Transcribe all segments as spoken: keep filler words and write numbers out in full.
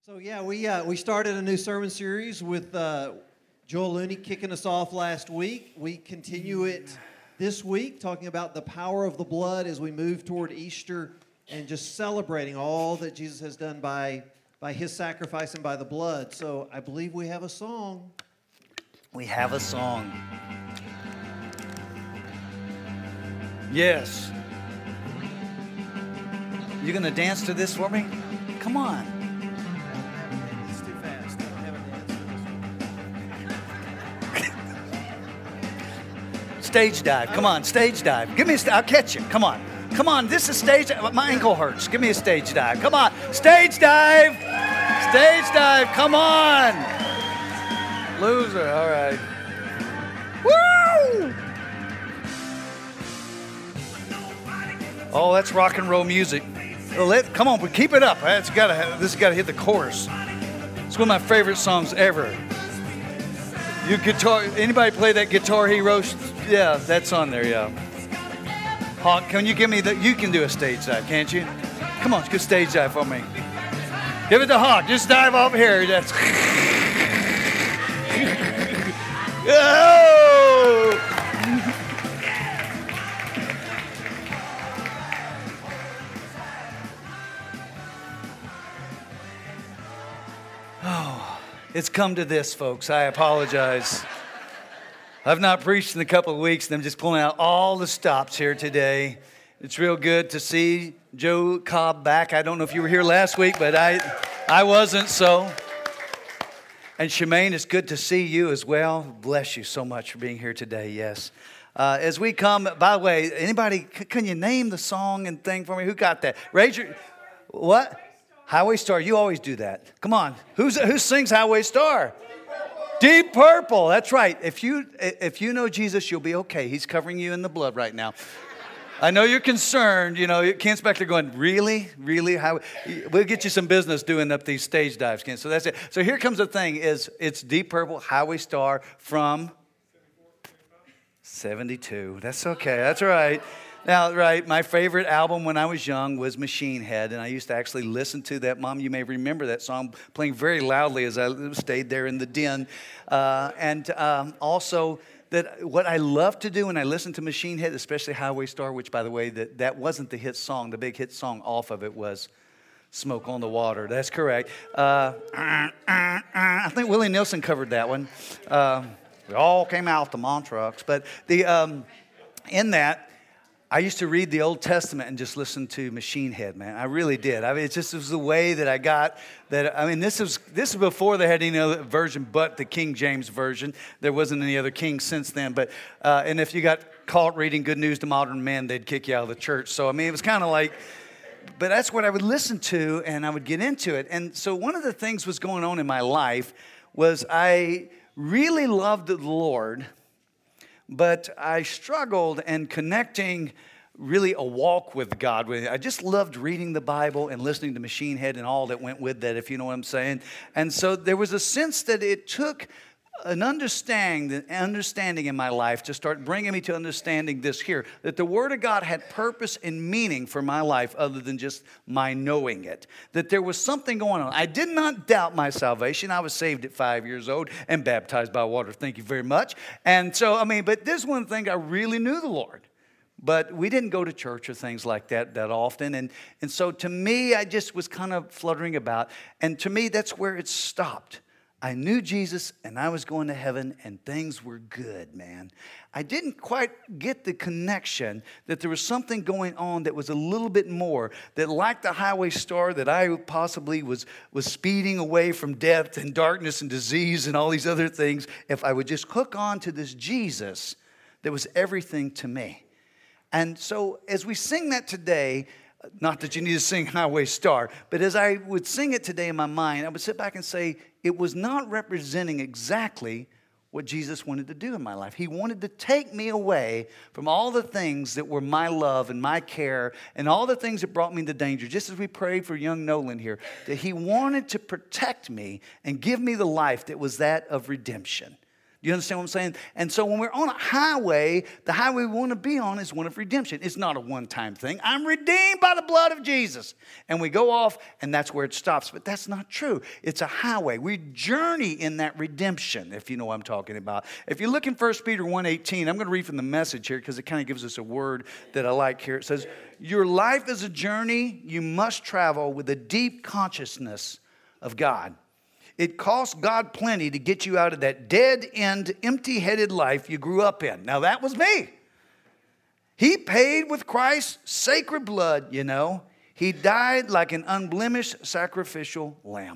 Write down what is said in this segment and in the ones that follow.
So yeah, we uh, we started a new sermon series with uh, Joel Looney kicking us off last week. We continue it this week, talking about the power of the blood as we move toward Easter and just celebrating all that Jesus has done by by His sacrifice and by the blood. So I believe we have a song. We have a song. Yes. You gonna dance to this for me? Come on. It's too fast. I don't have a dance. Stage dive. Come on, stage dive. Give me a st- I'll catch you. Come on. Come on, this is stage my ankle hurts. Give me a stage dive. Come on. Stage dive. Stage dive. Come on. Loser. All right. Woo! Oh, that's rock and roll music. Well, let, come on, but keep it up. It's gotta have, this has got to hit the chorus. It's one of my favorite songs ever. You guitar, anybody play that Guitar Hero? Yeah, that's on there, yeah. Hawk, can you give me the, you can do a stage dive, can't you? Come on, good stage dive for me. Give it to Hawk, just dive off here. That's. Oh! Oh, it's come to this, folks. I apologize. I've not preached in a couple of weeks, and I'm just pulling out all the stops here today. It's real good to see Joe Cobb back. I don't know if you were here last week, but I, I wasn't, so. And Shemaine, it's good to see you as well. Bless you so much for being here today, yes. Uh, as we come, by the way, anybody, c- can you name the song and thing for me? Who got that? Raise your, what? Highway Star, you always do that. Come on, Who's, who sings Highway Star? Deep Purple, that's right. If you if you know Jesus, you'll be okay. He's covering you in the blood right now. I know you're concerned. You know, Kent's back there going, really? Really? How? We'll get you some business doing up these stage dives, Kent. So that's it. So here comes the thing is it's Deep Purple, Highway Star from seventy-two. That's okay. That's right. Now, right, my favorite album when I was young was Machine Head, and I used to actually listen to that. Mom, you may remember that song playing very loudly as I stayed there in the den. Uh, and um, also, that what I love to do when I listen to Machine Head, especially Highway Star, which, by the way, that, that wasn't the hit song. The big hit song off of it was Smoke on the Water. That's correct. Uh, uh, uh, I think Willie Nelson covered that one. Uh, we all came out the Montreux. But the um, in that, I used to read the Old Testament and just listen to Machine Head, man. I really did. I mean, it just was the way that I got that. I mean, this was this was before they had any other version but the King James version. There wasn't any other king since then. But uh, and if you got caught reading Good News to Modern Men, they'd kick you out of the church. So I mean, it was kind of like. But that's what I would listen to, and I would get into it. And so one of the things was going on in my life was I really loved the Lord. But I struggled in connecting really a walk with God. I just loved reading the Bible and listening to Machine Head and all that went with that, if you know what I'm saying. And so there was a sense that it took an understanding, understanding in my life to start bringing me to understanding this here, that the Word of God had purpose and meaning for my life other than just my knowing it, that there was something going on. I did not doubt my salvation. I was saved at five years old and baptized by water. Thank you very much. And so, I mean, but this one thing, I really knew the Lord. But we didn't go to church or things like that that often. And, and so to me, I just was kind of fluttering about. And to me, that's where it stopped. I knew Jesus, and I was going to heaven, and things were good, man. I didn't quite get the connection that there was something going on that was a little bit more, that like the Highway Star, that I possibly was, was speeding away from death and darkness and disease and all these other things, if I would just hook on to this Jesus that was everything to me. And so as we sing that today, not that you need to sing Highway Star, but as I would sing it today in my mind, I would sit back and say, it was not representing exactly what Jesus wanted to do in my life. He wanted to take me away from all the things that were my love and my care and all the things that brought me into danger. Just as we prayed for young Nolan here, that he wanted to protect me and give me the life that was that of redemption. Do you understand what I'm saying? And so when we're on a highway, the highway we want to be on is one of redemption. It's not a one-time thing. I'm redeemed by the blood of Jesus. And we go off, and that's where it stops. But that's not true. It's a highway. We journey in that redemption, if you know what I'm talking about. If you look in First Peter one eighteen, I'm going to read from the Message here because it kind of gives us a word that I like here. It says, your life is a journey you must travel with a deep consciousness of God. It cost God plenty to get you out of that dead-end, empty-headed life you grew up in. Now, that was me. He paid with Christ's sacred blood, you know. He died like an unblemished sacrificial lamb.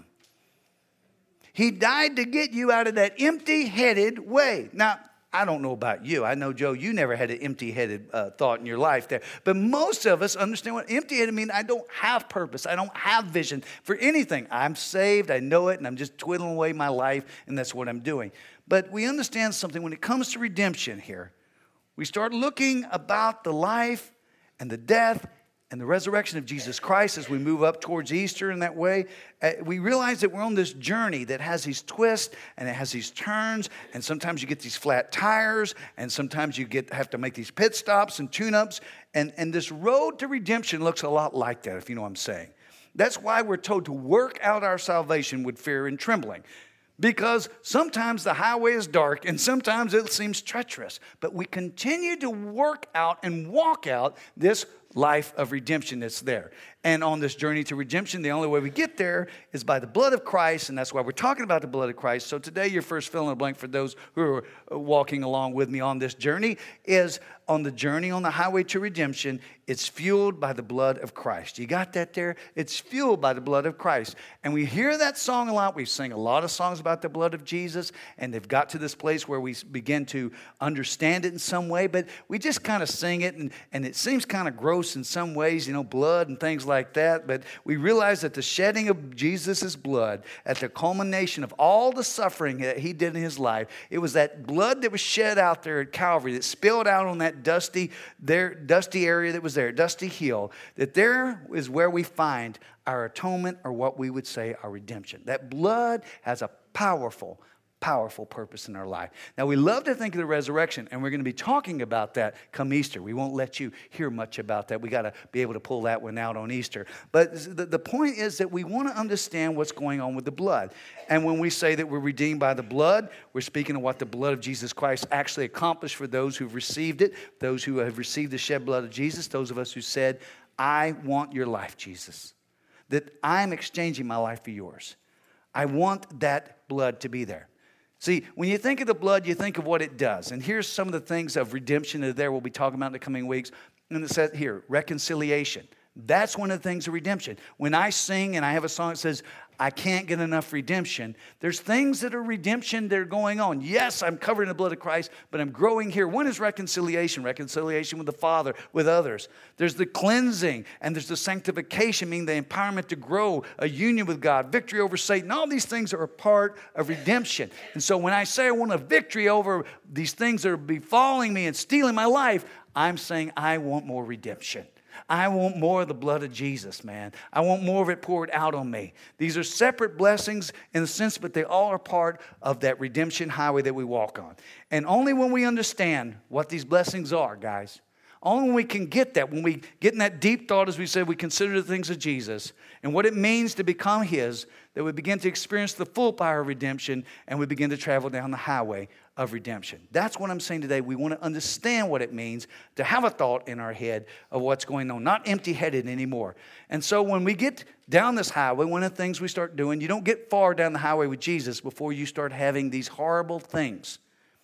He died to get you out of that empty-headed way. Now, I don't know about you. I know, Joe, you never had an empty-headed uh, thought in your life there. But most of us understand what empty-headed means. I don't have purpose. I don't have vision for anything. I'm saved. I know it, and I'm just twiddling away my life, and that's what I'm doing. But we understand something. When it comes to redemption here, we start looking about the life and the death and the resurrection of Jesus Christ as we move up towards Easter in that way. Uh, we realize that we're on this journey that has these twists and it has these turns, and sometimes you get these flat tires, and sometimes you get have to make these pit stops and tune-ups, and, and this road to redemption looks a lot like that, if you know what I'm saying. That's why we're told to work out our salvation with fear and trembling. Because sometimes the highway is dark and sometimes it seems treacherous. But we continue to work out and walk out this life of redemption that's there. And on this journey to redemption, the only way we get there is by the blood of Christ, and that's why we're talking about the blood of Christ. So today, your first fill in the blank for those who are walking along with me on this journey is on the journey on the highway to redemption, it's fueled by the blood of Christ. You got that there? It's fueled by the blood of Christ. And we hear that song a lot. We sing a lot of songs about the blood of Jesus, and they've got to this place where we begin to understand it in some way, but we just kind of sing it, and, and it seems kind of gross in some ways, you know, blood and things like that, but we realize that the shedding of Jesus' blood at the culmination of all the suffering that he did in his life, it was that blood that was shed out there at Calvary that spilled out on that dusty, there, dusty area that was there, dusty hill, that there is where we find our atonement, or what we would say our redemption. That blood has a powerful powerful purpose in our life. Now, we love to think of the resurrection, and we're going to be talking about that come Easter. We won't let you hear much about that. We got to be able to pull that one out on Easter. But the, the point is that we want to understand what's going on with the blood. And when we say that we're redeemed by the blood, we're speaking of what the blood of Jesus Christ actually accomplished for those who've received it, those who have received the shed blood of Jesus, those of us who said, I want your life, Jesus. That I'm exchanging my life for yours. I want that blood to be there. See, when you think of the blood, you think of what it does. And here's some of the things of redemption that there we'll be talking about in the coming weeks. And it says here, reconciliation. That's one of the things of redemption. When I sing and I have a song that says, I can't get enough redemption, there's things that are redemption that are going on. Yes, I'm covered in the blood of Christ, but I'm growing here. One is reconciliation, reconciliation with the Father, with others. There's the cleansing, and there's the sanctification, meaning the empowerment to grow, a union with God, victory over Satan. All these things are a part of redemption. And so when I say I want a victory over these things that are befalling me and stealing my life, I'm saying I want more redemption. I want more of the blood of Jesus, man. I want more of it poured out on me. These are separate blessings in a sense, but they all are part of that redemption highway that we walk on. And only when we understand what these blessings are, guys, only when we can get that, when we get in that deep thought, as we said, we consider the things of Jesus and what it means to become his, that we begin to experience the full power of redemption, and we begin to travel down the highway of redemption. That's what I'm saying today. We want to understand what it means to have a thought in our head of what's going on, not empty-headed anymore. And so when we get down this highway, one of the things we start doing, you don't get far down the highway with Jesus before you start having these horrible things.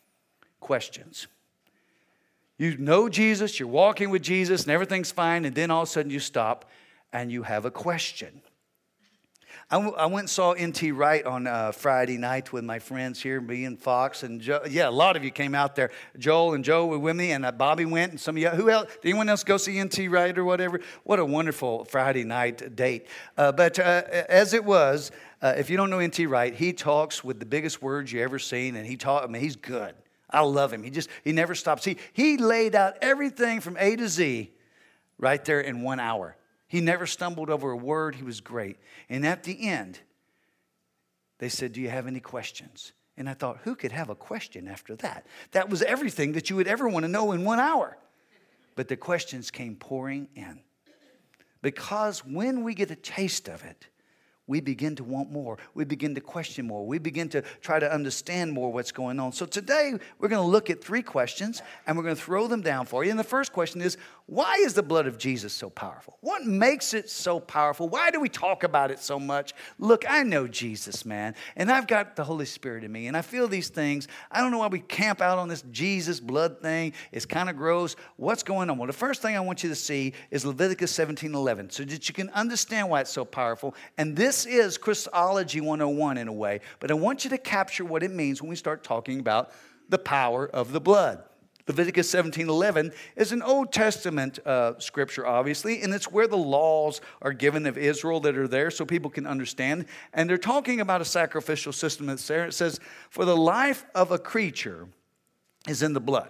Questions. You know Jesus, you're walking with Jesus, and everything's fine, and then all of a sudden you stop and you have a question. I, w- I went and saw N T Wright on uh, Friday night with my friends here, me and Fox, and Joe. Yeah, a lot of you came out there. Joel and Joe were with me, and uh, Bobby went, and some of you. Who else? Did anyone else go see N T Wright or whatever? What a wonderful Friday night date. Uh, but uh, as it was, uh, if you don't know N T Wright, he talks with the biggest words you ever seen, and he talk. I mean, he's good. I love him. He just he never stops. He he laid out everything from A to Z right there in one hour. He never stumbled over a word. He was great. And at the end, they said, do you have any questions? And I thought, who could have a question after that? That was everything that you would ever want to know in one hour. But the questions came pouring in. Because when we get a taste of it, we begin to want more. We begin to question more. We begin to try to understand more what's going on. So today, we're going to look at three questions, and we're going to throw them down for you. And the first question is, why is the blood of Jesus so powerful? What makes it so powerful? Why do we talk about it so much? Look, I know Jesus, man, and I've got the Holy Spirit in me, and I feel these things. I don't know why we camp out on this Jesus blood thing. It's kind of gross. What's going on? Well, the first thing I want you to see is Leviticus seventeen eleven, so that you can understand why it's so powerful. And this is Christology one oh one in a way, but I want you to capture what it means when we start talking about the power of the blood. Leviticus seventeen eleven is an Old Testament uh, scripture, obviously, and it's where the laws are given of Israel that are there so people can understand. And they're talking about a sacrificial system that's there. It says, for the life of a creature is in the blood.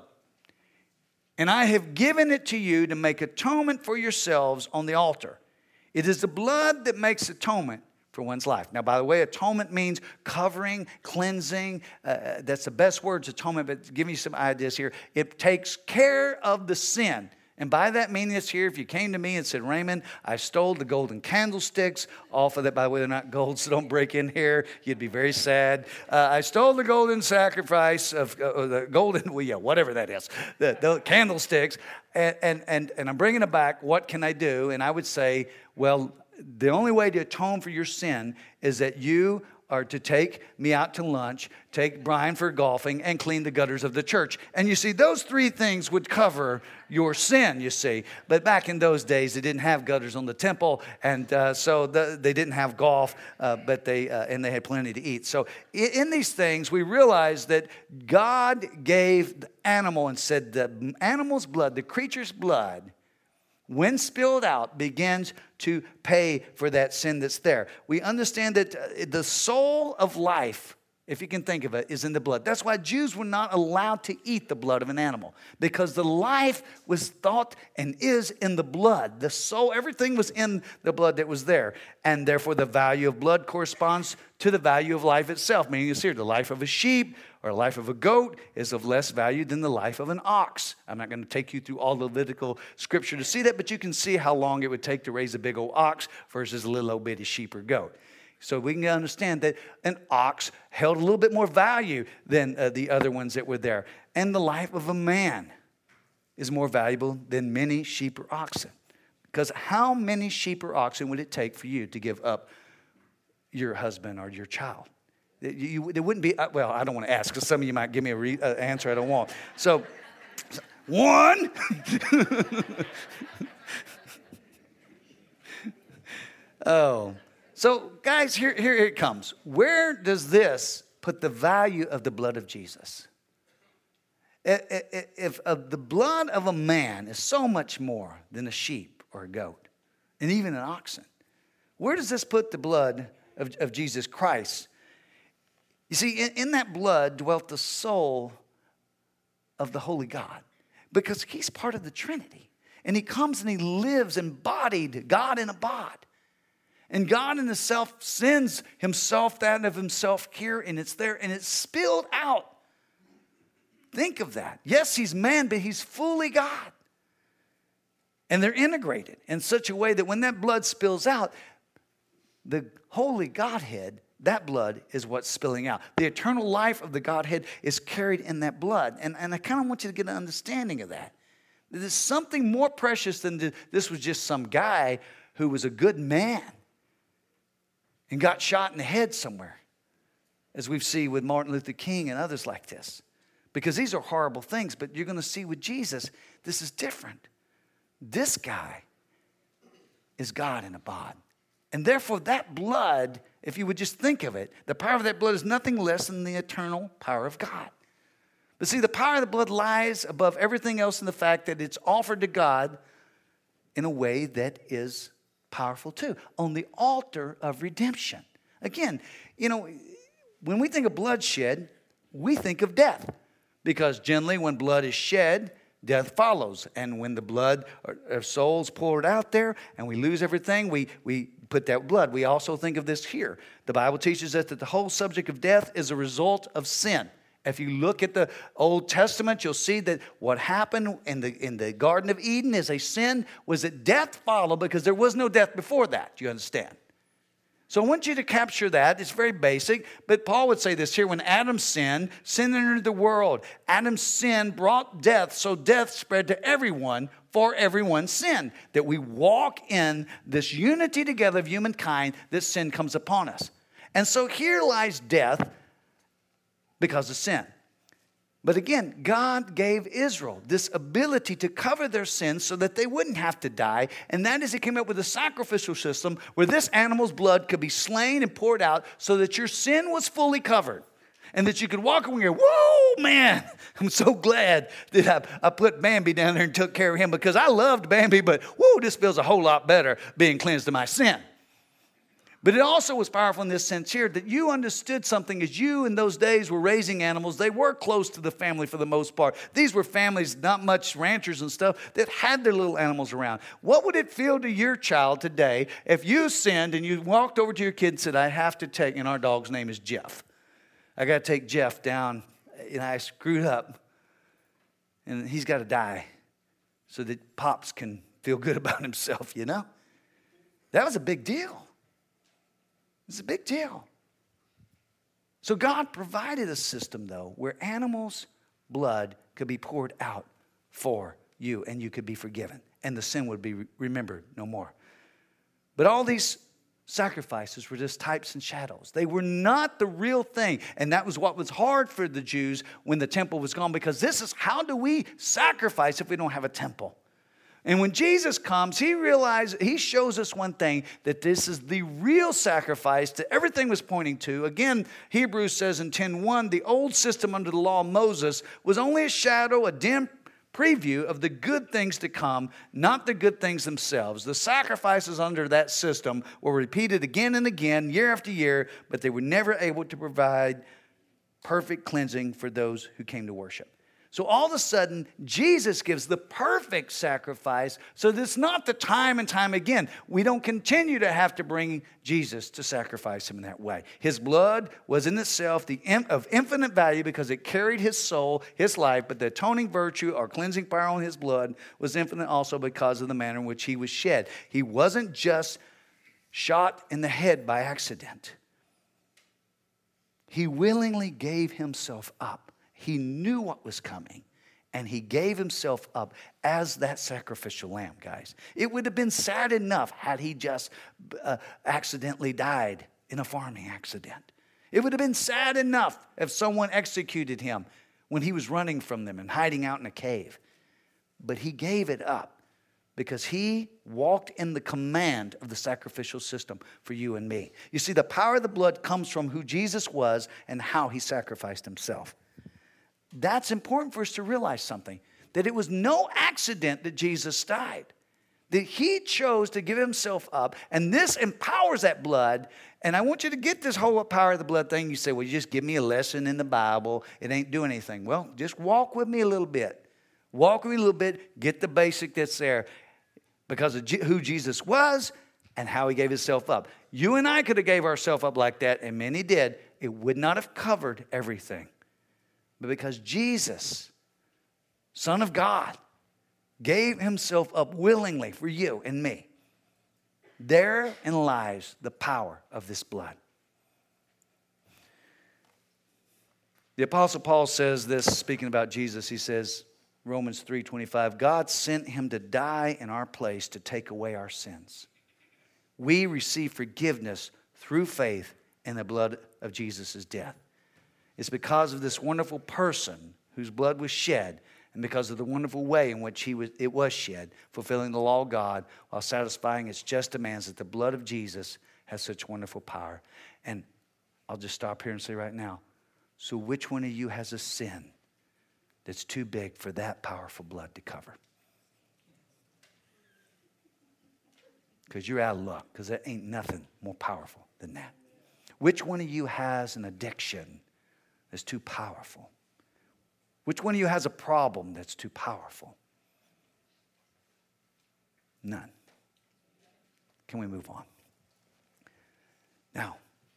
And I have given it to you to make atonement for yourselves on the altar. It is the blood that makes atonement for one's life. Now, by the way, atonement means covering, cleansing. Uh, that's the best words, atonement, but to give you some ideas here. It takes care of the sin. And by that meaning, it's here, if you came to me and said, Raymond, I stole the golden candlesticks off of that. By the way, they're not gold, so don't break in here. You'd be very sad. Uh, I stole the golden sacrifice of uh, the golden, well, yeah, whatever that is, the, the candlesticks, and, and, and, and I'm bringing it back. What can I do? And I would say, well, the only way to atone for your sin is that you are to take me out to lunch, take Brian for golfing, and clean the gutters of the church. And you see, those three things would cover your sin, you see. But back in those days, they didn't have gutters on the temple, and uh, so the, they didn't have golf, uh, but they uh, and they had plenty to eat. So in, in these things, we realize that God gave the animal and said the animal's blood, the creature's blood, when spilled out, begins to pay for that sin that's there. We understand that the soul of life, if you can think of it, is in the blood. That's why Jews were not allowed to eat the blood of an animal, because the life was thought and is in the blood. The soul, everything was in the blood that was there. And therefore, the value of blood corresponds to the value of life itself. Meaning, it's here, the life of a sheep or the life of a goat is of less value than the life of an ox. I'm not going to take you through all the Levitical scripture to see that, but you can see how long it would take to raise a big old ox versus a little old bitty sheep or goat. So we can understand that an ox held a little bit more value than uh, the other ones that were there. And the life of a man is more valuable than many sheep or oxen. Because how many sheep or oxen would it take for you to give up your husband or your child? You, you, there wouldn't be, well, I don't want to ask, because some of you might give me an uh, answer I don't want. So, one. oh. So, guys, here, here it comes. Where does this put the value of the blood of Jesus? If uh, the blood of a man is so much more than a sheep or a goat, and even an oxen, where does this put the blood of, of Jesus Christ? You see, in, in that blood dwelt the soul of the Holy God, because he's part of the Trinity. And he comes and he lives embodied, God in a bod. And God in himself sends himself, that of himself here, and it's there, and it's spilled out. Think of that. Yes, he's man, but he's fully God. And they're integrated in such a way that when that blood spills out, the Holy Godhead, that blood is what's spilling out. The eternal life of the Godhead is carried in that blood. And, and I kind of want you to get an understanding of that. There's something more precious than the, this was just some guy who was a good man and got shot in the head somewhere, as we've seen with Martin Luther King and others like this. Because these are horrible things, but you're going to see with Jesus, this is different. This guy is God in a bod. And therefore, that blood, if you would just think of it, the power of that blood is nothing less than the eternal power of God. But see, the power of the blood lies above everything else in the fact that it's offered to God in a way that is powerful too, on the altar of redemption. Again, you know, when we think of bloodshed, we think of death. Because generally when blood is shed, death follows. And when the blood or, or soul's poured out there and we lose everything, we, we put that blood. We also think of this here. The Bible teaches us that the whole subject of death is a result of sin. If you look at the Old Testament, you'll see that what happened in the, in the Garden of Eden as a sin was that death followed because there was no death before that. Do you understand? So I want you to capture that. It's very basic. But Paul would say this here. When Adam sinned, sin entered the world. Adam's sin brought death, so death spread to everyone, for everyone's sin. That we walk in this unity together of humankind, that sin comes upon us. And so here lies death because of sin. But again, God gave Israel this ability to cover their sins so that they wouldn't have to die. And that is, He came up with a sacrificial system where this animal's blood could be slain and poured out so that your sin was fully covered. And that you could walk away and go, whoa, man, I'm so glad that I, I put Bambi down there and took care of him, because I loved Bambi, but whoa, this feels a whole lot better being cleansed of my sin. But it also was powerful in this sense here that you understood something. As you in those days were raising animals, they were close to the family for the most part. These were families, not much ranchers and stuff, that had their little animals around. What would it feel to your child today if you sinned and you walked over to your kid and said, I have to take, and our dog's name is Jeff. I got to take Jeff down, and I screwed up, and he's got to die so that Pops can feel good about himself, you know? That was a big deal. It's a big deal. So God provided a system, though, where animals' blood could be poured out for you, and you could be forgiven, and the sin would be remembered no more. But all these sacrifices were just types and shadows. They were not the real thing. And that was what was hard for the Jews when the temple was gone, because this is, how do we sacrifice if we don't have a temple? And when Jesus comes, he realizes, he shows us one thing, that this is the real sacrifice that everything was pointing to. Again, Hebrews says in ten one, the old system under the law of Moses was only a shadow, a dim preview of the good things to come, not the good things themselves. The sacrifices under that system were repeated again and again, year after year, but they were never able to provide perfect cleansing for those who came to worship. So all of a sudden, Jesus gives the perfect sacrifice, so that it's not the time and time again. We don't continue to have to bring Jesus to sacrifice him in that way. His blood was in itself the of infinite value because it carried his soul, his life, but the atoning virtue or cleansing power on his blood was infinite also because of the manner in which he was shed. He wasn't just shot in the head by accident. He willingly gave himself up. He knew what was coming, and he gave himself up as that sacrificial lamb, guys. It would have been sad enough had he just uh, accidentally died in a farming accident. It would have been sad enough if someone executed him when he was running from them and hiding out in a cave. But he gave it up because he walked in the command of the sacrificial system for you and me. You see, the power of the blood comes from who Jesus was and how he sacrificed himself. That's important for us to realize something, that it was no accident that Jesus died, that he chose to give himself up, and this empowers that blood. And I want you to get this whole power of the blood thing. You say, well, you just give me a lesson in the Bible. It ain't doing anything. Well, just walk with me a little bit. Walk with me a little bit. Get the basic that's there because of who Jesus was and how he gave himself up. You and I could have gave ourselves up like that, and many did. It would not have covered everything. But because Jesus, Son of God, gave himself up willingly for you and me, therein lies the power of this blood. The Apostle Paul says this, speaking about Jesus. He says, Romans three twenty-five, God sent him to die in our place to take away our sins. We receive forgiveness through faith in the blood of Jesus' death. It's because of this wonderful person whose blood was shed, and because of the wonderful way in which he was, it was shed, fulfilling the law of God while satisfying its just demands, that the blood of Jesus has such wonderful power. And I'll just stop here and say right now, so which one of you has a sin that's too big for that powerful blood to cover? Because you're out of luck, because there ain't nothing more powerful than that. Which one of you has an addiction that's too powerful? Which one of you has a problem that's too powerful? None. Can we move on? Now,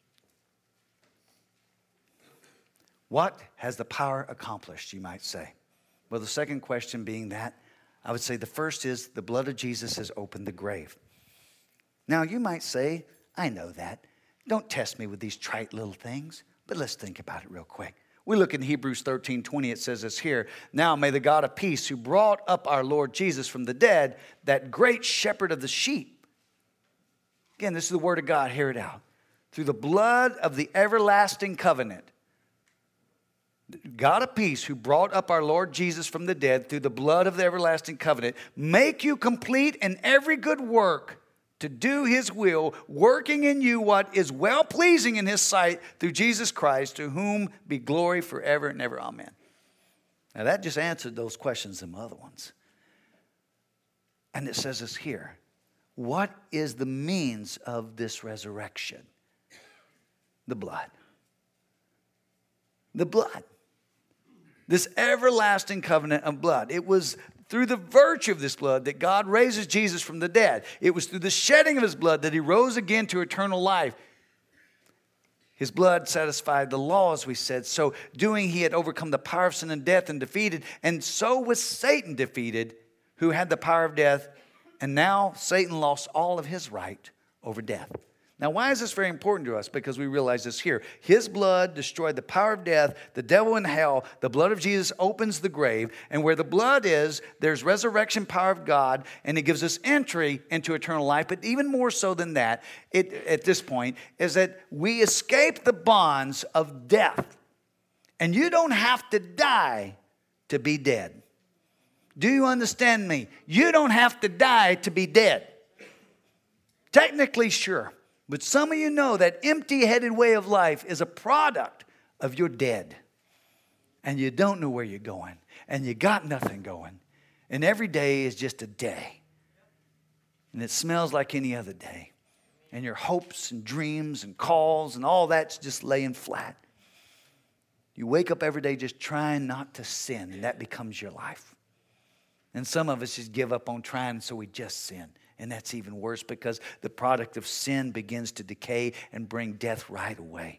what has the power accomplished, you might say? Well, the second question being that, I would say the first is the blood of Jesus has opened the grave. Now, you might say, I know that. Don't test me with these trite little things, but let's think about it real quick. We look in Hebrews thirteen twenty, it says this here. Now may the God of peace, who brought up our Lord Jesus from the dead, that great shepherd of the sheep. Again, this is the word of God, hear it out. Through the blood of the everlasting covenant. God of peace, who brought up our Lord Jesus from the dead through the blood of the everlasting covenant, make you complete in every good work to do his will, working in you what is well-pleasing in his sight through Jesus Christ, to whom be glory forever and ever. Amen. Now that just answered those questions and other ones. And it says this here. What is the means of this resurrection? The blood. The blood. This everlasting covenant of blood. It was through the virtue of this blood that God raises Jesus from the dead. It was through the shedding of his blood that he rose again to eternal life. His blood satisfied the law, as we said. So doing, he had overcome the power of sin and death and defeated. And so was Satan defeated, who had the power of death. And now Satan lost all of his right over death. Now, why is this very important to us? Because we realize this here. His blood destroyed the power of death, the devil and hell. The blood of Jesus opens the grave. And where the blood is, there's resurrection power of God. And it gives us entry into eternal life. But even more so than that, it, at this point, is that we escape the bonds of death. And you don't have to die to be dead. Do you understand me? You don't have to die to be dead. Technically, sure. But some of you know that empty-headed way of life is a product of you're dead. And you don't know where you're going. And you got nothing going. And every day is just a day. And it smells like any other day. And your hopes and dreams and calls and all that's just laying flat. You wake up every day just trying not to sin. And that becomes your life. And some of us just give up on trying, so we just sin. And that's even worse because the product of sin begins to decay and bring death right away.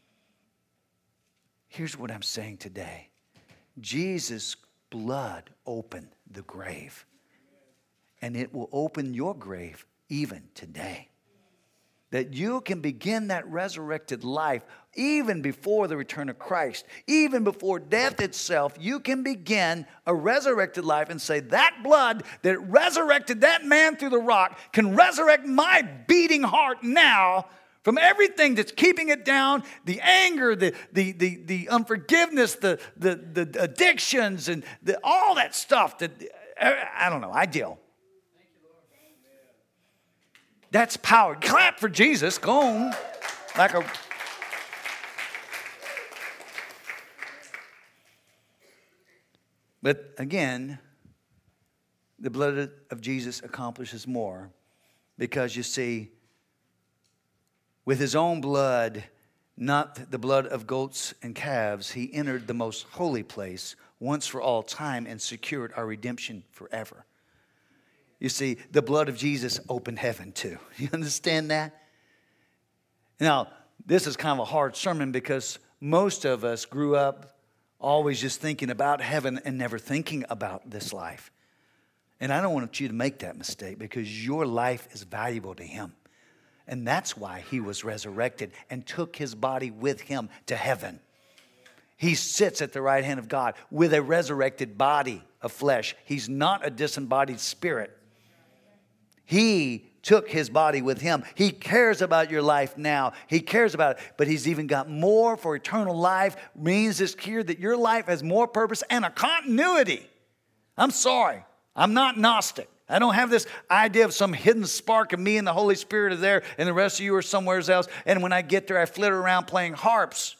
Here's what I'm saying today. Jesus' blood opened the grave. And it will open your grave even today. That you can begin that resurrected life even before the return of Christ. Even before death itself, you can begin a resurrected life and say, that blood that resurrected that man through the rock can resurrect my beating heart now from everything that's keeping it down, the anger, the, the, the, the unforgiveness, the, the, the addictions, and the, all that stuff that, I don't know, I deal. That's power. Clap for Jesus. Go on. Like a... But again, the blood of Jesus accomplishes more. Because you see, with his own blood, not the blood of goats and calves, he entered the most holy place once for all time and secured our redemption forever. You see, the blood of Jesus opened heaven too. You understand that? Now, this is kind of a hard sermon because most of us grew up always just thinking about heaven and never thinking about this life. And I don't want you to make that mistake because your life is valuable to him. And that's why he was resurrected and took his body with him to heaven. He sits at the right hand of God with a resurrected body of flesh. He's not a disembodied spirit. He took his body with him. He cares about your life now. He cares about it. But he's even got more for eternal life. Means this here that your life has more purpose and a continuity. I'm sorry. I'm not Gnostic. I don't have this idea of some hidden spark of me and the Holy Spirit are there and the rest of you are somewhere else. And when I get there, I flitter around playing harps.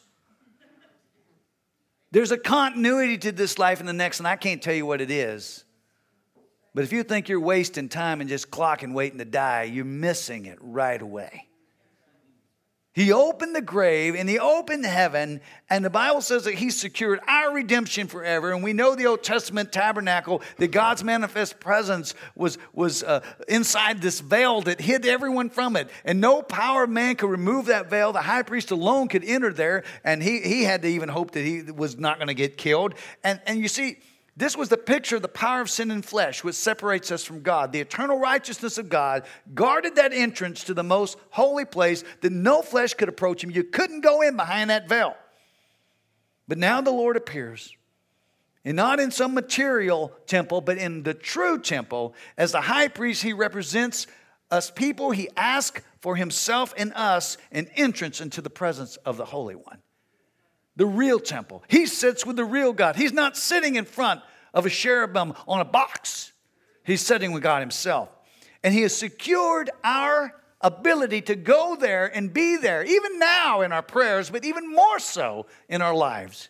There's a continuity to this life and the next, and I can't tell you what it is. But if you think you're wasting time and just clocking, waiting to die, you're missing it right away. He opened the grave and he opened heaven, and the Bible says that he secured our redemption forever. And we know the Old Testament tabernacle, that God's manifest presence was, was uh, inside this veil that hid everyone from it. And no power of man could remove that veil. The high priest alone could enter there, and he, he had to even hope that he was not going to get killed. And, and you see, this was the picture of the power of sin and flesh, which separates us from God. The eternal righteousness of God guarded that entrance to the most holy place that no flesh could approach him. You couldn't go in behind that veil. But now the Lord appears, and not in some material temple, but in the true temple. As the high priest, he represents us people. He asks for himself and us an entrance into the presence of the Holy One. The real temple. He sits with the real God. He's not sitting in front of a cherubim on a box. He's sitting with God himself. And he has secured our ability to go there and be there, even now in our prayers, but even more so in our lives.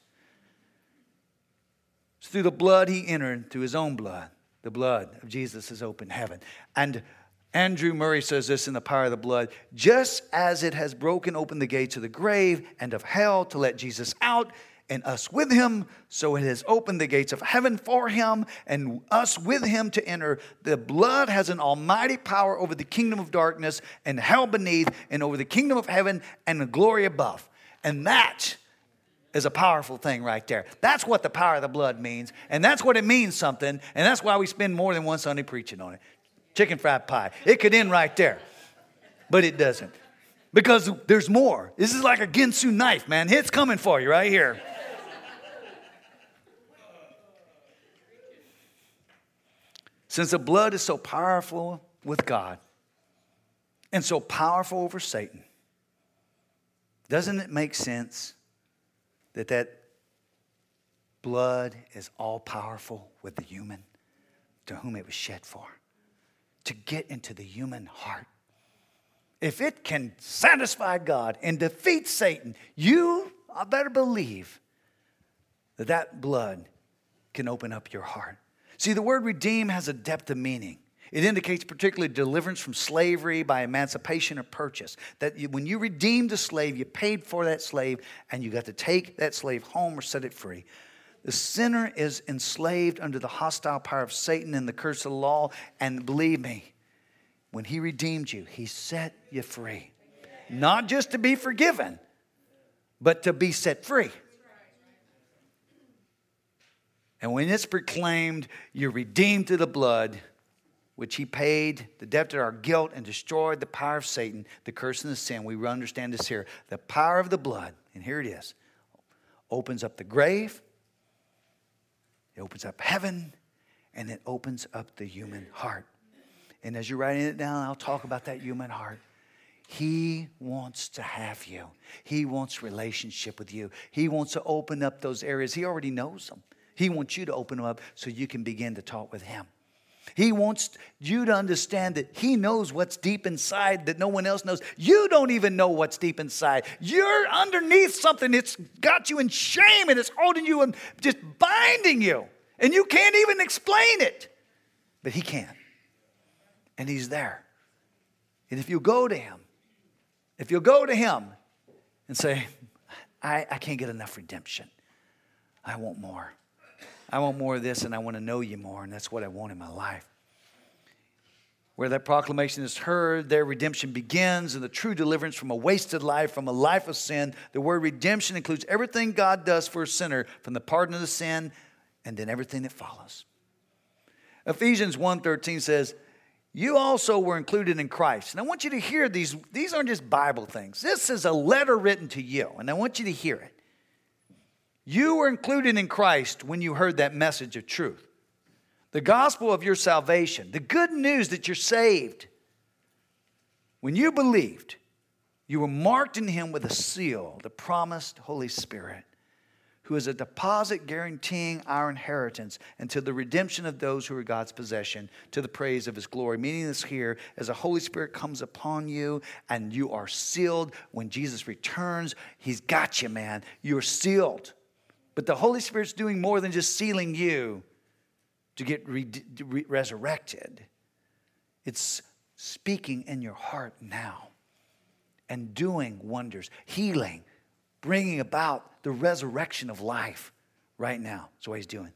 It's through the blood he entered, through his own blood. The blood of Jesus has opened heaven. And Andrew Murray says this in The Power of the Blood: just as it has broken open the gates of the grave and of hell to let Jesus out and us with him, so it has opened the gates of heaven for him and us with him to enter. The blood has an almighty power over the kingdom of darkness and hell beneath, and over the kingdom of heaven and the glory above. And that is a powerful thing right there. That's what the power of the blood means, and that's what it means something, and that's why we spend more than one Sunday preaching on it. Chicken fried pie. It could end right there. But it doesn't. Because there's more. This is like a Ginsu knife, man. It's coming for you right here. Since the blood is so powerful with God and so powerful over Satan, doesn't it make sense that that blood is all powerful with the human to whom it was shed for? To get into the human heart. If it can satisfy God and defeat Satan, you better believe that that blood can open up your heart. See, the word redeem has a depth of meaning. It indicates particularly deliverance from slavery by emancipation or purchase. That you, when you redeemed a slave, you paid for that slave, and you got to take that slave home or set it free. The sinner is enslaved under the hostile power of Satan and the curse of the law. And believe me, when he redeemed you, he set you free. Not just to be forgiven, but to be set free. And when it's proclaimed, you're redeemed through the blood, which he paid, the debt of our guilt, and destroyed the power of Satan, the curse and the sin. We understand this here. The power of the blood, and here it is, opens up the grave. It opens up heaven, and it opens up the human heart. And as you're writing it down, I'll talk about that human heart. He wants to have you. He wants relationship with you. He wants to open up those areas. He already knows them. He wants you to open them up so you can begin to talk with him. He wants you to understand that he knows what's deep inside that no one else knows. You don't even know what's deep inside. You're underneath something that's got you in shame, and it's holding you and just binding you. And you can't even explain it. But he can. And he's there. And if you go to him, if you'll go to him and say, I, I can't get enough redemption. I want more. I want more of this, and I want to know you more, and that's what I want in my life. Where that proclamation is heard, their redemption begins, and the true deliverance from a wasted life, from a life of sin. The word redemption includes everything God does for a sinner, from the pardon of the sin, and then everything that follows. Ephesians one thirteen says, you also were included in Christ. And I want you to hear these. These aren't just Bible things. This is a letter written to you, and I want you to hear it. You were included in Christ when you heard that message of truth. The gospel of your salvation. The good news that you're saved. When you believed, you were marked in him with a seal, the promised Holy Spirit, who is a deposit guaranteeing our inheritance until the redemption of those who are God's possession, to the praise of his glory. Meaning this here, as the Holy Spirit comes upon you and you are sealed, when Jesus returns, he's got you, man. You're sealed. But the Holy Spirit's doing more than just sealing you to get re- re- resurrected. It's speaking in your heart now. and doing wonders, healing, bringing about the resurrection of life right now. That's what he's doing.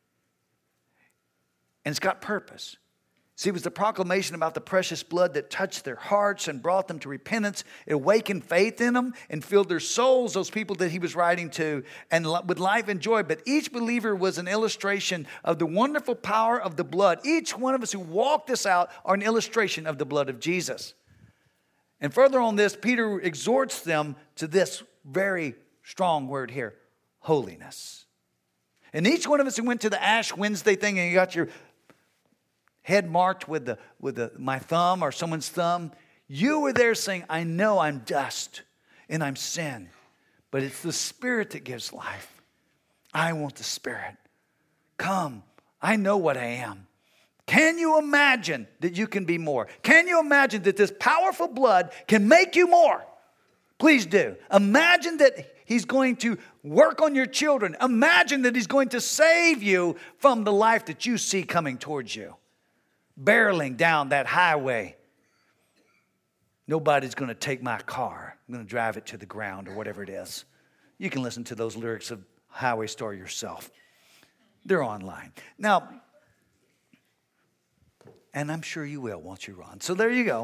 And it's got purpose. See, it was the proclamation about the precious blood that touched their hearts and brought them to repentance. It awakened faith in them and filled their souls, those people that he was writing to, and with life and joy. But each believer was an illustration of the wonderful power of the blood. Each one of us who walked this out are an illustration of the blood of Jesus. And further on this, Peter exhorts them to this very strong word here, holiness. And each one of us who went to the Ash Wednesday thing and you got your head marked with the with the, my thumb or someone's thumb, you were there saying, I know I'm dust and I'm sin, but it's the Spirit that gives life. I want the Spirit. Come, I know what I am. Can you imagine that you can be more? Can you imagine that this powerful blood can make you more? Please do. Imagine that he's going to work on your children. Imagine that he's going to save you from the life that you see coming towards you. Barreling down that highway. Nobody's going to take my car. I'm going to drive it to the ground or whatever it is. You can listen to those lyrics of Highway Star yourself. They're online. Now, and I'm sure you will once you run. So there you go.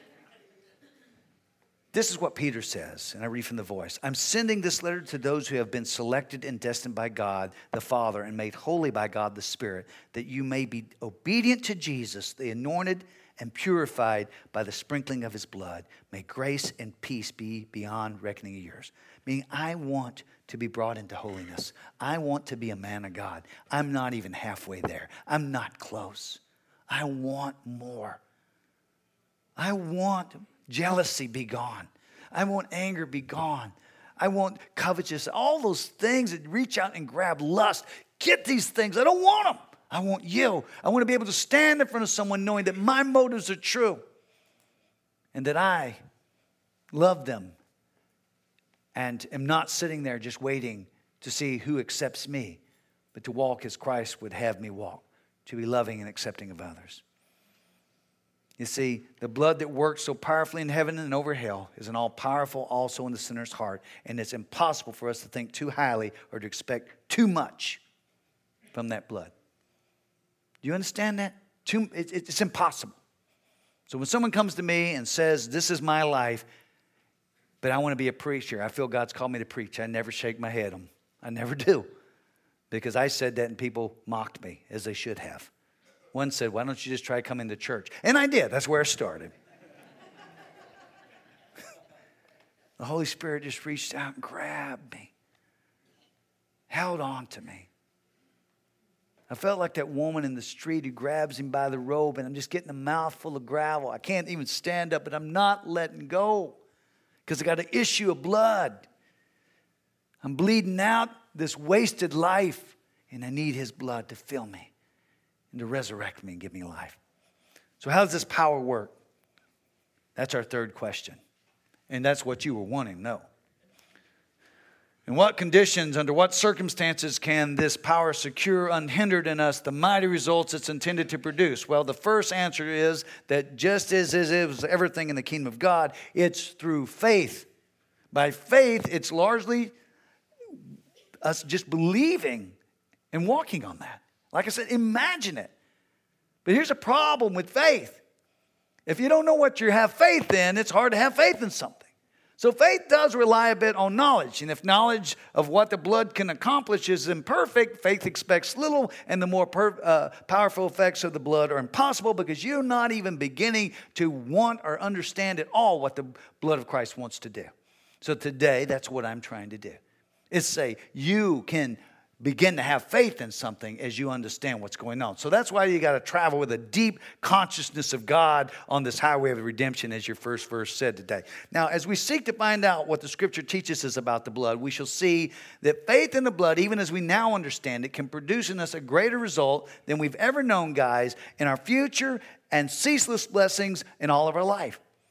This is what Peter says, and I read from the Voice. I'm sending this letter to those who have been selected and destined by God the Father and made holy by God the Spirit, that you may be obedient to Jesus, the anointed and purified by the sprinkling of his blood. May grace and peace be beyond reckoning of years. Meaning, I want to be brought into holiness. I want to be a man of God. I'm not even halfway there. I'm not close. I want more. I want jealousy be gone. I want anger be gone. I want covetousness. All those things that reach out and grab lust. Get these things. I don't want them. I want you. I want to be able to stand in front of someone knowing that my motives are true and that I love them and am not sitting there just waiting to see who accepts me, but to walk as Christ would have me walk, to be loving and accepting of others. You see, the blood that works so powerfully in heaven and over hell is an all-powerful also in the sinner's heart. And it's impossible for us to think too highly or to expect too much from that blood. Do you understand that? Too, it, it's impossible. So when someone comes to me and says, this is my life, but I want to be a preacher, I feel God's called me to preach, I never shake my head. I never do. Because I said that and people mocked me, as they should have. One said, why don't you just try coming to church? And I did. That's where it started. The Holy Spirit just reached out and grabbed me. Held on to me. I felt like that woman in the street who grabs him by the robe and I'm just getting a mouthful of gravel. I can't even stand up, but I'm not letting go because I got an issue of blood. I'm bleeding out this wasted life and I need his blood to fill me and to resurrect me and give me life. So how does this power work? That's our third question. And that's what you were wanting to know. In what conditions, under what circumstances can this power secure unhindered in us the mighty results it's intended to produce? Well, the first answer is that just as it is everything in the kingdom of God, it's through faith. By faith, it's largely us just believing and walking on that. Like I said, imagine it. But here's a problem with faith. If you don't know what you have faith in, it's hard to have faith in something. So faith does rely a bit on knowledge. And if knowledge of what the blood can accomplish is imperfect, faith expects little, and the more per, uh, powerful effects of the blood are impossible because you're not even beginning to want or understand at all what the blood of Christ wants to do. So today, that's what I'm trying to do. Is say, you can begin to have faith in something as you understand what's going on. So that's why you got to travel with a deep consciousness of God on this highway of redemption, as your first verse said today. Now, as we seek to find out what the Scripture teaches us about the blood, we shall see that faith in the blood, even as we now understand it, can produce in us a greater result than we've ever known, guys, in our future and ceaseless blessings in all of our life.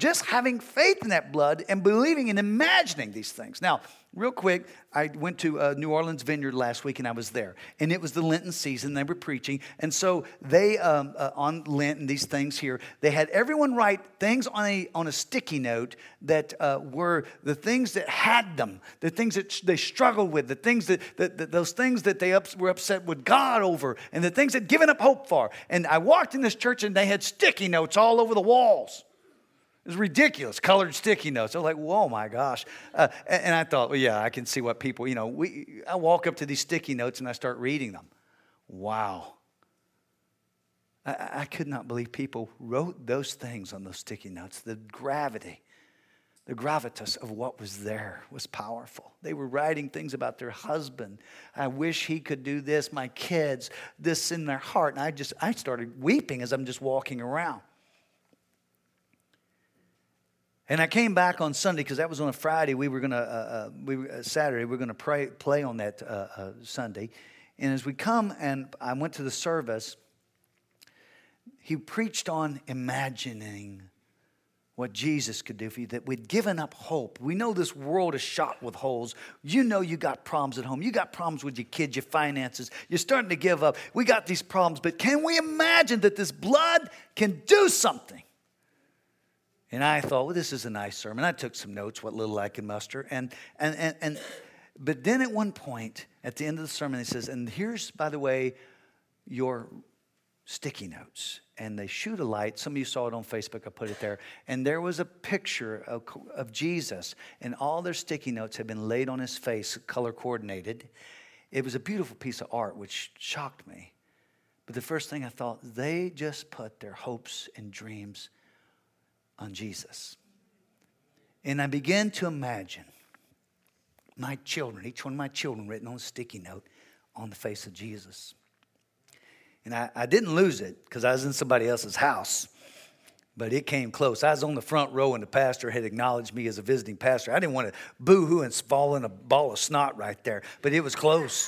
just having faith in that blood and believing and imagining these things. Now, real quick, I went to uh, New Orleans Vineyard last week, and I was there. And it was the Lenten season. They were preaching. And so they, um, uh, on Lent and these things here, they had everyone write things on a on a sticky note that uh, were the things that had them, the things that they struggled with, the things that, that, that those things that they ups, were upset with God over, and the things that given up hope for. And I walked in this church, and they had sticky notes all over the walls. It was ridiculous, colored sticky notes. I was like, whoa, my gosh. Uh, and, and I thought, well, yeah, I can see what people, you know, we. I walk up to these sticky notes and I start reading them. Wow. I, I could not believe people wrote those things on those sticky notes. The gravity, the gravitas of what was there was powerful. They were writing things about their husband. I wish he could do this, my kids, this in their heart. And I just, I started weeping as I'm just walking around. And I came back on Sunday because that was on a Friday. We were going to, uh, uh, we were, uh, Saturday, we were going to pray, play on that uh, uh, Sunday. And as we come and I went to the service, he preached on imagining what Jesus could do for you, that we'd given up hope. We know this world is shot with holes. You know you got problems at home. You got problems with your kids, your finances. You're starting to give up. We got these problems, but can we imagine that this blood can do something? And I thought, well, this is a nice sermon. I took some notes, what little I could muster. And, and, and, and, but then at one point, at the end of the sermon, he says, and here's, by the way, your sticky notes. And they shoot a light. Some of you saw it on Facebook. I put it there. And there was a picture of, of Jesus. And all their sticky notes had been laid on his face, color coordinated. It was a beautiful piece of art, which shocked me. But the first thing I thought, they just put their hopes and dreams on Jesus. And I began to imagine my children, each one of my children written on a sticky note on the face of Jesus. And I, I didn't lose it because I was in somebody else's house, but it came close. I was on the front row and the pastor had acknowledged me as a visiting pastor. I didn't want to boo-hoo and fall in a ball of snot right there, but it was close.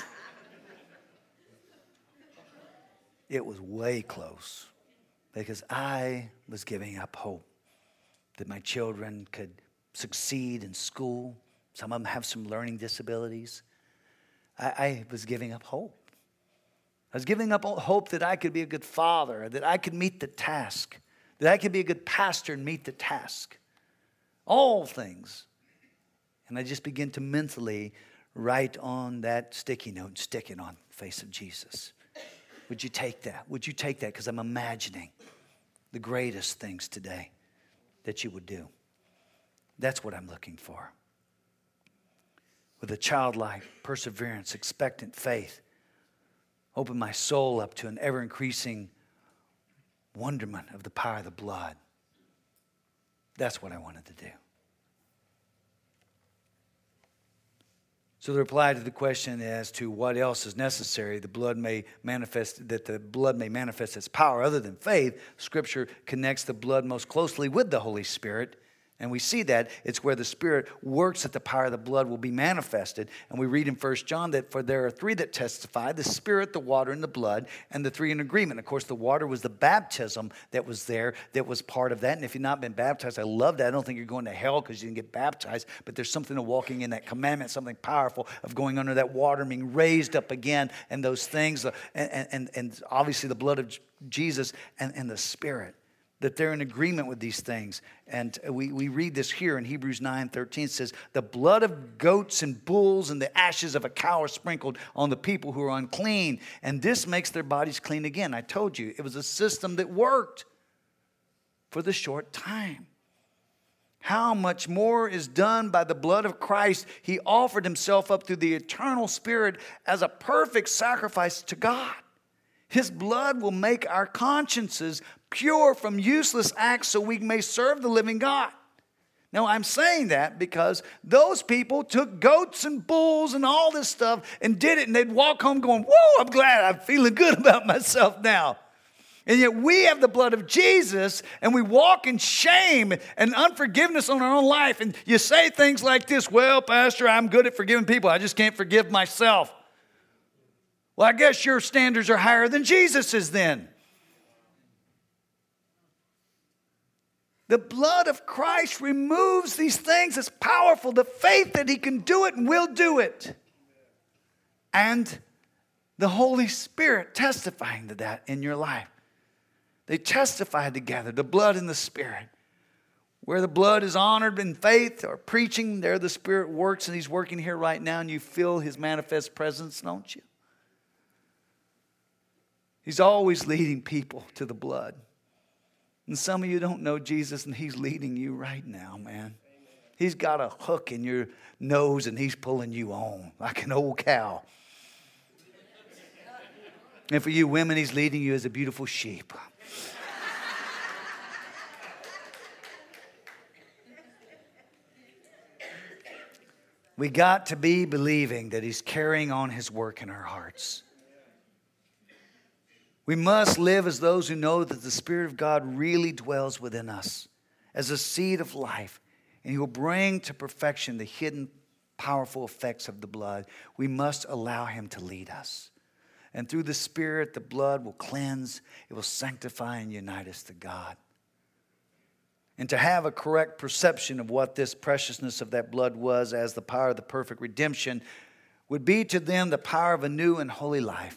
It was way close because I was giving up hope that my children could succeed in school. Some of them have some learning disabilities. I, I was giving up hope. I was giving up hope that I could be a good father, that I could meet the task, that I could be a good pastor and meet the task. All things. And I just began to mentally write on that sticky note and stick it on the face of Jesus. Would you take that? Would you take that? Because I'm imagining the greatest things today that you would do. That's what I'm looking for. With a childlike perseverance, expectant faith, open my soul up to an ever-increasing wonderment of the power of the blood. That's what I wanted to do. So the reply to the question as to what else is necessary, the blood may manifest, that the blood may manifest its power other than faith. Scripture connects the blood most closely with the Holy Spirit. And we see that it's where the Spirit works that the power of the blood will be manifested. And we read in First John that for there are three that testify, the Spirit, the water, and the blood, and the three in agreement. Of course, the water was the baptism that was there, that was part of that. And if you've not been baptized, I love that. I don't think you're going to hell because you didn't get baptized, but there's something to walking in that commandment, something powerful of going under that water and being raised up again, and those things, and, and, and obviously the blood of Jesus and, and the Spirit. That they're in agreement with these things. And we, we read this here in Hebrews nine thirteen. It says, the blood of goats and bulls and the ashes of a cow are sprinkled on the people who are unclean. And this makes their bodies clean again. I told you, it was a system that worked for the short time. How much more is done by the blood of Christ? He offered himself up through the eternal Spirit as a perfect sacrifice to God. His blood will make our consciences pure from useless acts so we may serve the living God. Now, I'm saying that because those people took goats and bulls and all this stuff and did it, and they'd walk home going, whoa, I'm glad, I'm feeling good about myself now. And yet we have the blood of Jesus, and we walk in shame and unforgiveness on our own life. And you say things like this, well, Pastor, I'm good at forgiving people. I just can't forgive myself. Well, I guess your standards are higher than Jesus's then. The blood of Christ removes these things. It's powerful. The faith that He can do it and will do it. And the Holy Spirit testifying to that in your life. They testify together, the blood and the Spirit. Where the blood is honored in faith or preaching, there the Spirit works, and He's working here right now, and you feel His manifest presence, don't you? He's always leading people to the blood. And some of you don't know Jesus, and He's leading you right now, man. He's got a hook in your nose, and He's pulling you on like an old cow. And for you women, He's leading you as a beautiful sheep. We got to be believing that He's carrying on His work in our hearts. We must live as those who know that the Spirit of God really dwells within us as a seed of life, and He will bring to perfection the hidden, powerful effects of the blood. We must allow Him to lead us. And through the Spirit, the blood will cleanse, it will sanctify and unite us to God. And to have a correct perception of what this preciousness of that blood was as the power of the perfect redemption would be to them the power of a new and holy life.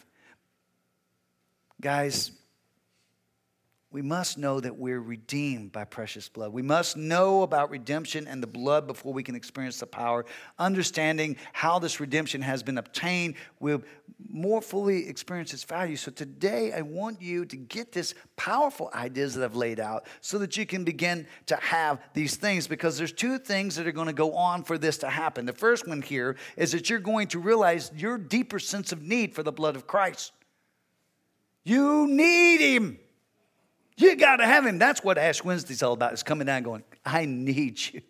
Guys, we must know that we're redeemed by precious blood. We must know about redemption and the blood before we can experience the power. Understanding how this redemption has been obtained will more fully experience its value. So today I want you to get this powerful ideas that I've laid out so that you can begin to have these things, because there's two things that are going to go on for this to happen. The first one here is that you're going to realize your deeper sense of need for the blood of Christ. You need Him. You got to have Him. That's what Ash Wednesday's all about, is coming down going, I need you.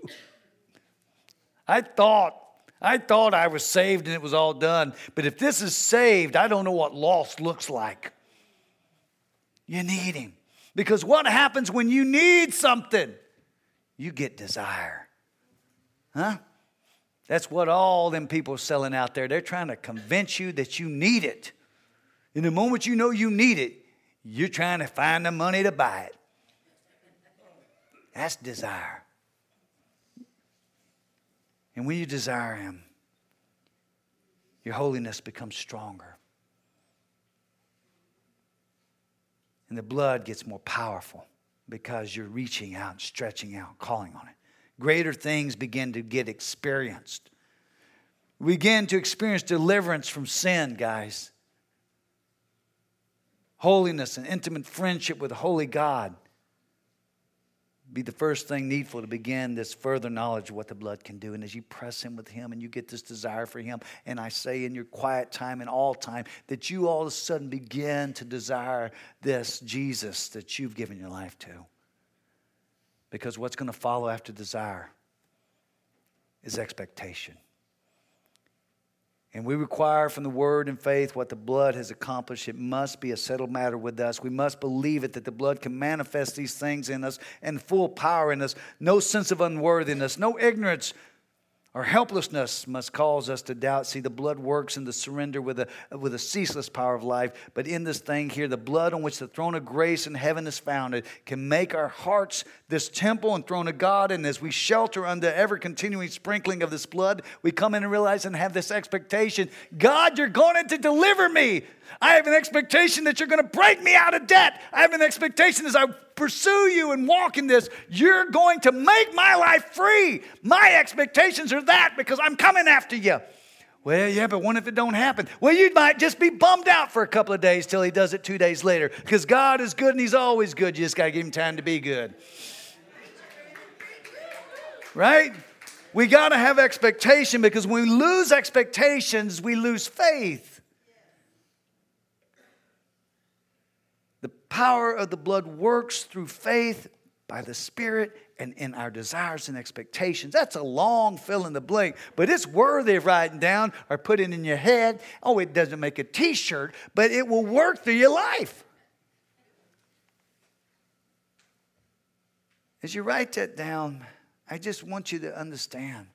I thought, I thought I was saved and it was all done. But if this is saved, I don't know what lost looks like. You need Him. Because what happens when you need something? You get desire. Huh? That's what all them people are selling out there. They're trying to convince you that you need it. In the moment you know you need it, you're trying to find the money to buy it. That's desire. And when you desire Him, your holiness becomes stronger. And the blood gets more powerful because you're reaching out, stretching out, calling on it. Greater things begin to get experienced. We begin to experience deliverance from sin, guys. Holiness and intimate friendship with a holy God be the first thing needful to begin this further knowledge of what the blood can do. And as you press in with Him and you get this desire for Him, and I say in your quiet time and all time, that you all of a sudden begin to desire this Jesus that you've given your life to. Because what's going to follow after desire is expectation. And we require from the Word and faith what the blood has accomplished. It must be a settled matter with us. We must believe it, that the blood can manifest these things in us and full power in us. No sense of unworthiness, no ignorance or helplessness must cause us to doubt. See, the blood works in the surrender with a, with a ceaseless power of life. But in this thing here, the blood on which the throne of grace in heaven is founded can make our hearts this temple and throne of God. And as we shelter under ever-continuing sprinkling of this blood, we come in and realize and have this expectation, God, you're going to deliver me. I have an expectation that you're going to break me out of debt. I have an expectation as I pursue you and walk in this, you're going to make my life free. My expectations are that because I'm coming after you. Well, yeah, but what if it don't happen? Well, you might just be bummed out for a couple of days till He does it two days later, because God is good and He's always good. You just got to give Him time to be good. Right? We got to have expectation, because when we lose expectations, we lose faith. The power of the blood works through faith by the Spirit and in our desires and expectations. That's a long fill in the blank, but it's worthy of writing down or putting in your head. Oh, it doesn't make a t-shirt, but it will work through your life. As you write that down, I just want you to understand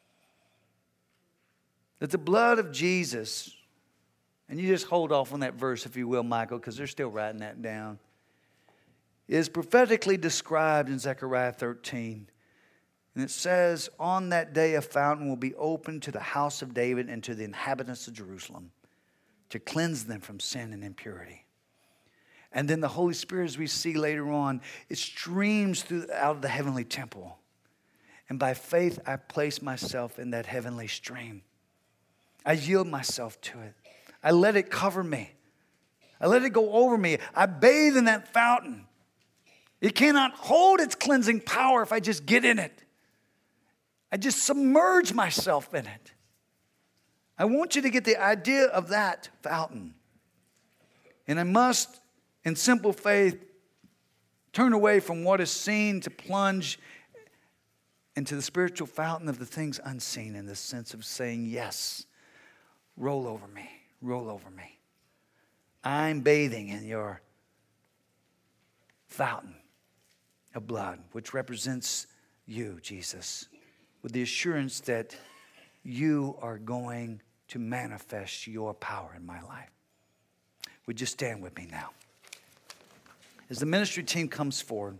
that the blood of Jesus, and you just hold off on that verse if you will, Michael, because they're still writing that down. is prophetically described in Zechariah thirteen. And it says, on that day a fountain will be opened to the house of David and to the inhabitants of Jerusalem to cleanse them from sin and impurity. And then the Holy Spirit, as we see later on, it streams through out of the heavenly temple. And by faith, I place myself in that heavenly stream. I yield myself to it. I let it cover me. I let it go over me. I bathe in that fountain. It cannot hold its cleansing power if I just get in it. I just submerge myself in it. I want you to get the idea of that fountain. And I must, in simple faith, turn away from what is seen to plunge into the spiritual fountain of the things unseen, in the sense of saying, yes, roll over me, roll over me. I'm bathing in your fountain of blood, which represents you, Jesus, with the assurance that you are going to manifest your power in my life. Would you stand with me now? As the ministry team comes forward,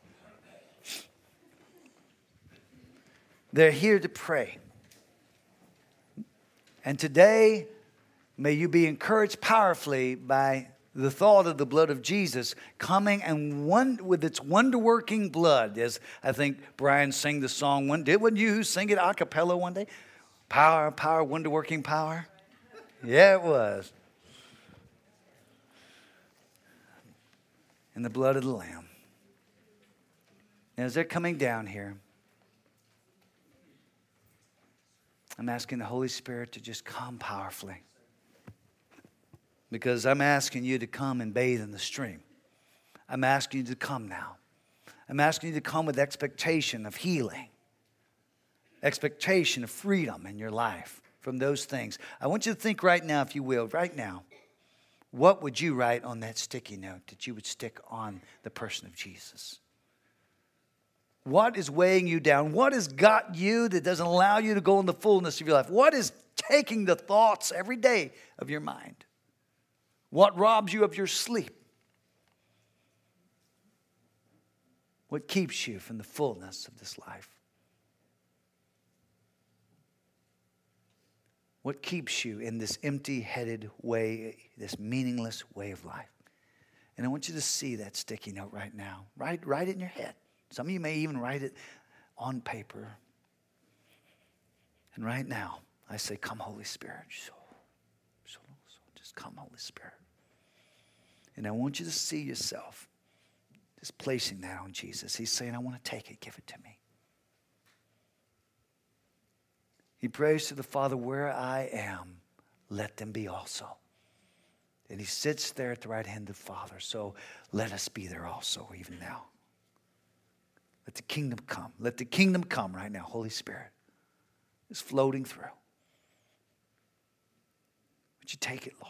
they're here to pray. And today, may you be encouraged powerfully by the thought of the blood of Jesus coming and one, with its wonder-working blood. As I think Brian sang the song one day. Wasn't you who sang it a cappella one day? Power, power, wonder-working power. Yeah, it was. And the blood of the Lamb. And as they're coming down here, I'm asking the Holy Spirit to just come powerfully. Because I'm asking you to come and bathe in the stream. I'm asking you to come now. I'm asking you to come with expectation of healing. Expectation of freedom in your life from those things. I want you to think right now, if you will, right now. What would you write on that sticky note that you would stick on the person of Jesus? What is weighing you down? What has got you that doesn't allow you to go in the fullness of your life? What is taking the thoughts every day of your mind? What robs you of your sleep? What keeps you from the fullness of this life? What keeps you in this empty-headed way, this meaningless way of life? And I want you to see that sticky note right now. Write, write it in your head. Some of you may even write it on paper. And right now, I say, come, Holy Spirit. Just come, Holy Spirit. And I want you to see yourself just placing that on Jesus. He's saying, I want to take it. Give it to me. He prays to the Father, where I am, let them be also. And he sits there at the right hand of the Father. So let us be there also, even now. Let the kingdom come. Let the kingdom come right now. Holy Spirit is floating through. Would you take it, Lord?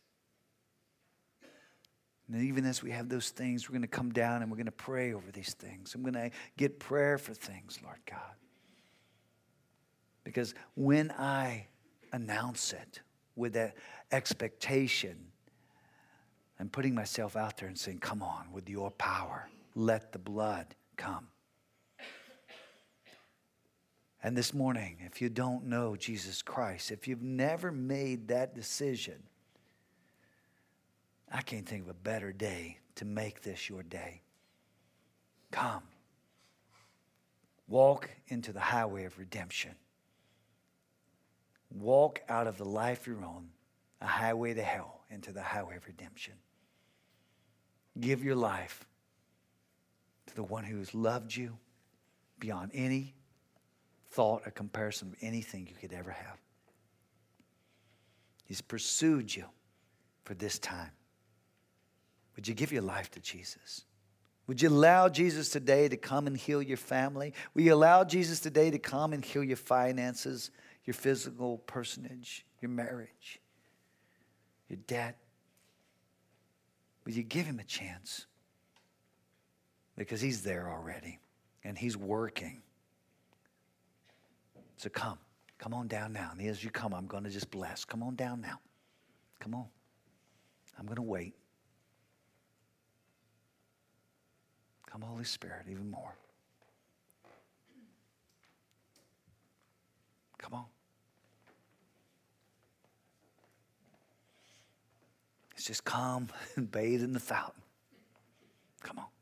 And even as we have those things, we're going to come down and we're going to pray over these things. I'm going to get prayer for things, Lord God. Because when I announce it with that expectation, I'm putting myself out there and saying, come on, with your power, let the blood come. And this morning, if you don't know Jesus Christ, if you've never made that decision, I can't think of a better day to make this your day. Come. Walk into the highway of redemption. Walk out of the life you're on, a highway to hell, into the highway of redemption. Give your life to the one who has loved you beyond any thought or comparison of anything you could ever have. He's pursued you for this time. Would you give your life to Jesus? Would you allow Jesus today to come and heal your family? Will you allow Jesus today to come and heal your finances, your physical personage, your marriage, your debt? Will you give him a chance? Because he's there already and he's working. So come. Come on down now. And as you come, I'm going to just bless. Come on down now. Come on. I'm going to wait. Come, Holy Spirit, even more. Come on. It's just come and bathe in the fountain. Come on.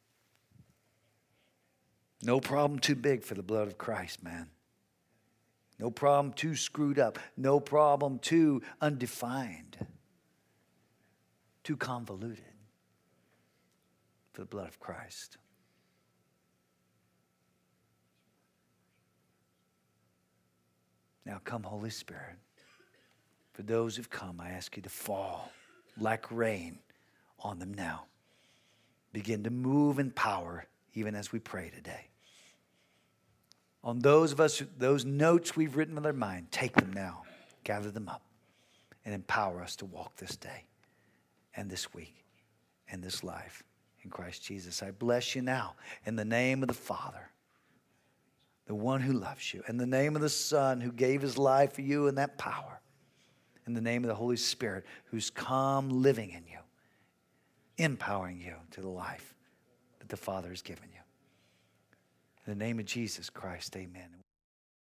No problem too big for the blood of Christ, man. No problem too screwed up. No problem too undefined. Too convoluted for the blood of Christ. Now come, Holy Spirit. For those who've come, I ask you to fall like rain on them now. Begin to move in power even as we pray today. On those of us, those notes we've written in our mind, take them now, gather them up, and empower us to walk this day and this week and this life in Christ Jesus. I bless you now in the name of the Father, the one who loves you, in the name of the Son who gave his life for you in that power, in the name of the Holy Spirit who's come living in you, empowering you to the life that the Father has given you. In the name of Jesus Christ, amen.